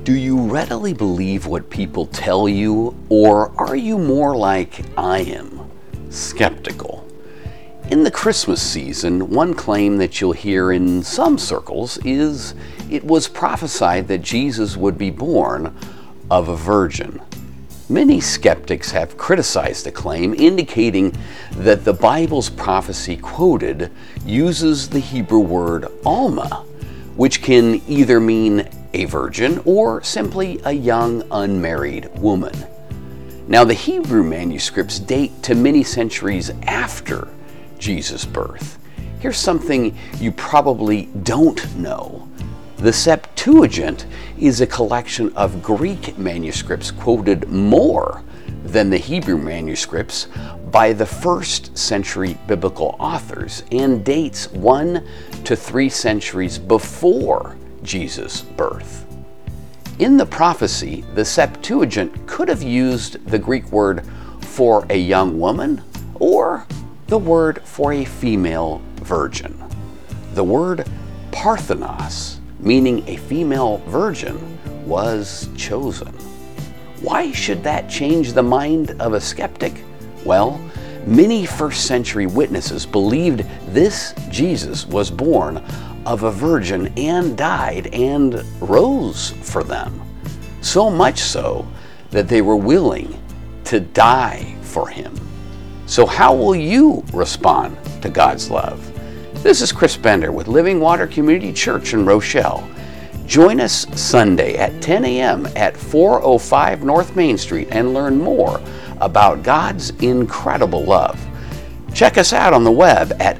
Do you readily believe what people tell you, or are you more like I am, skeptical? In the Christmas season, one claim that you'll hear in some circles is it was prophesied that Jesus would be born of a virgin. Many skeptics have criticized the claim, indicating that the Bible's prophecy quoted uses the Hebrew word Alma, which can either mean a virgin or simply a young unmarried woman. Now, the Hebrew manuscripts date to many centuries after Jesus' birth. Here's something you probably don't know. The Septuagint is a collection of Greek manuscripts quoted more than the Hebrew manuscripts by the first century biblical authors and dates 1 to 3 centuries before Jesus' birth. In the prophecy, the Septuagint could have used the Greek word for a young woman or the word for a female virgin. The word Parthenos, meaning a female virgin, was chosen. Why should that change the mind of a skeptic? Well, many first century witnesses believed this Jesus was born of a virgin and died and rose for them. So much so that they were willing to die for him. So how will you respond to God's love? This is Chris Bender with Living Water Community Church in Rochelle. Join us Sunday at 10 a.m. at 405 North Main Street and learn more about God's incredible love. Check us out on the web at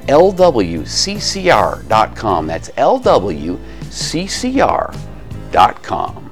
lwccr.com. That's lwccr.com.